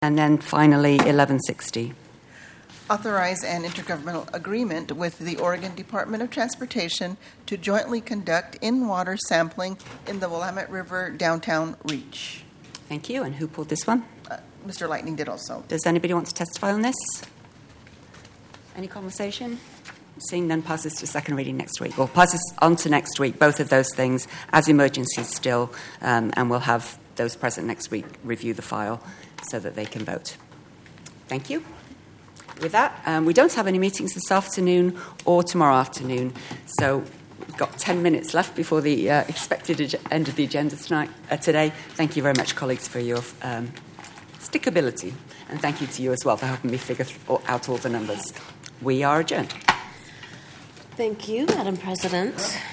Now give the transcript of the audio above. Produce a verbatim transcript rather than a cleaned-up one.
And then finally, eleven sixty. Authorize an intergovernmental agreement with the Oregon Department of Transportation to jointly conduct in-water sampling in the Willamette River downtown reach. Thank you. And who pulled this one? Uh, Mister Lightning did also. Does anybody want to testify on this? Any conversation? Seeing none, passes to second reading next week, or passes on to next week, both of those things as emergencies still, um, and we'll have those present next week review the file so that they can vote. Thank you. With that, um, we don't have any meetings this afternoon or tomorrow afternoon, so we've got ten minutes left before the uh, expected ag- end of the agenda tonight, uh, today. Thank you very much, colleagues, for your um, stickability, and thank you to you as well for helping me figure th- out all the numbers. We are adjourned. Thank you, Madam President.